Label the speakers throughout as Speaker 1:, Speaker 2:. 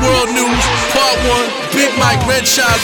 Speaker 1: World News, Part 1, Big Mike, Red Shot.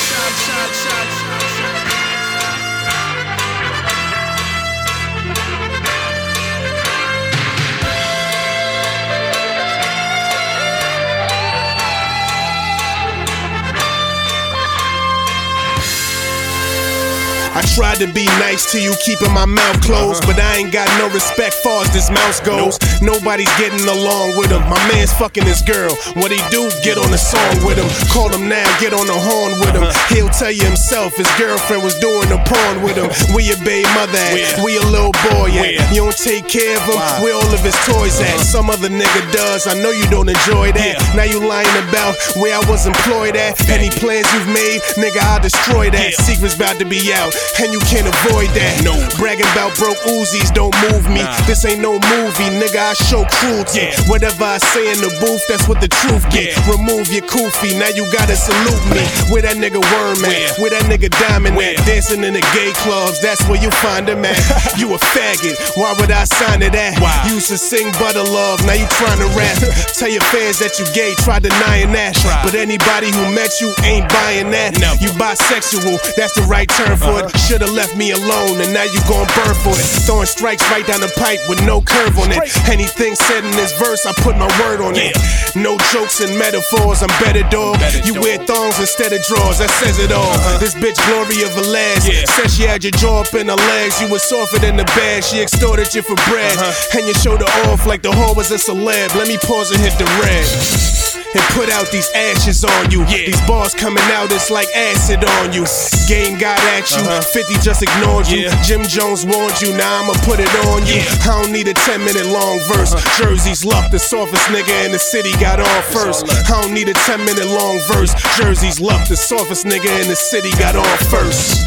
Speaker 2: I tried to be nice to you, keeping my mouth closed, but I ain't got no respect far as this mouse goes. Nobody's getting along with him. My man's fucking his girl. What he do? Get on the song with him. Call him now, get on the horn with him. He'll tell you himself his girlfriend was doing the porn with him. Where your baby mother at? Where your little boy at? You don't take care of him? Where all of his toys at? Some other nigga does. I know you don't enjoy that. Now you lying about where I was employed at. Any plans you've made, nigga, I'll destroy that. Secret's about to be out, and you can't avoid that. No. Bragging about broke Uzis don't move me. This ain't no movie, nigga, I show cruelty. Whatever I say in the booth, that's what the truth get. Remove your kufi, now you gotta salute me. Where that nigga Worm at? Where that nigga Diamond at? Dancing in the gay clubs, that's where you find him at. You a faggot, why would I sign to that? You used to sing Butter Love, now you trying to rap. Tell your fans that you gay, try denying that. But anybody who met you ain't buying that. You bisexual, that's the right term for it. Should've left me alone, and now you gon' burn for it. Throwing strikes right down the pipe with no curve on it. Anything said in this verse, I put my word on it. No jokes and metaphors, I'm better, dog. You wear thongs instead of drawers, that says it all. This bitch Gloria Velez said she had your jaw up in her legs. You was softer than the bed, she extorted you for bread. And you showed her off like the whore was a celeb. Let me pause and hit the red. And put out these ashes on you. These bars coming out, it's like acid on you. Game got at you, 50 just ignored you. Jim Jones warned you, now I'ma put it on you. I don't need a 10-minute long verse. Jersey's luck, the softest nigga in the city got on first. I don't need a 10-minute long verse. Jersey's luck, the softest nigga in the city got on first.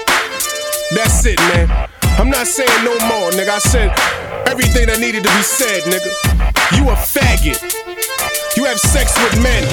Speaker 2: That's it, man. I'm not saying no more, nigga. I said everything that needed to be said, nigga. You a faggot. You have sex with men,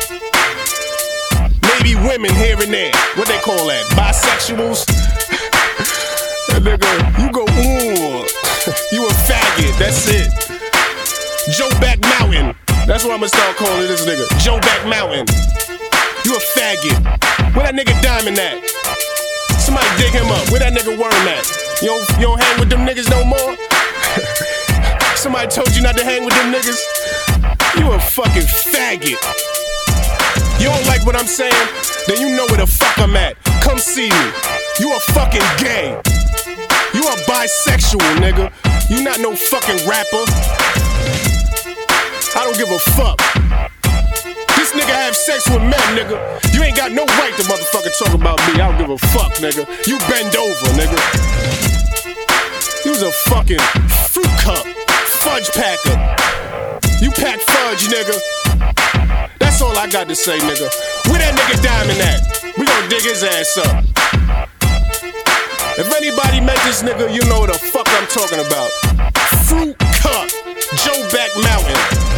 Speaker 2: maybe women here and there. What they call that? Bisexuals? Nigga, you go, ooh. You a faggot, that's it. Joe Back Mountain. That's what I'ma start calling this nigga. Joe Back Mountain. You a faggot. Where that nigga Diamond at? Somebody dig him up. Where that nigga Worm at? You don't hang with them niggas no more? Somebody told you not to hang with them niggas? You a fucking faggot. You don't like what I'm saying? Then you know where the fuck I'm at. Come see me. You a fucking gay. You a bisexual, nigga. You not no fucking rapper. I don't give a fuck. This nigga have sex with men, nigga. You ain't got no right to motherfucking talk about me. I don't give a fuck, nigga. You bend over, nigga. You's a fucking fruit cup, fudge packer. You pack fudge, nigga. That's all I got to say, nigga. Where that nigga Diamond at? We gon' dig his ass up. If anybody met this nigga, you know what the fuck I'm talking about. Fruit cup, Joe Back Mountain.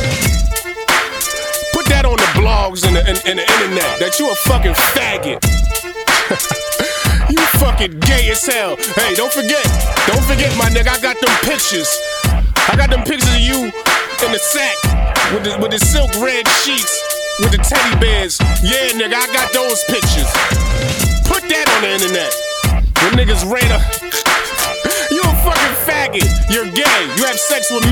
Speaker 2: Put that on the blogs and the internet, that you a fucking faggot. You fucking gay as hell. Hey, don't forget, my nigga, I got them pictures. I got them pictures of you in the sack with the silk red sheets with the teddy bears. Yeah, nigga, I got those pictures. Put that on the internet. When niggas rate her, you a fucking faggot. You're gay. You have sex with me.